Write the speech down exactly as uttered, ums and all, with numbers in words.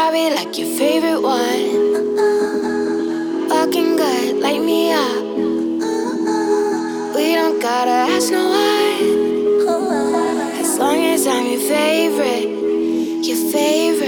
be like your favorite one. Fucking good, light me up. We don't gotta ask no one. As long as I'm your favorite, your favorite.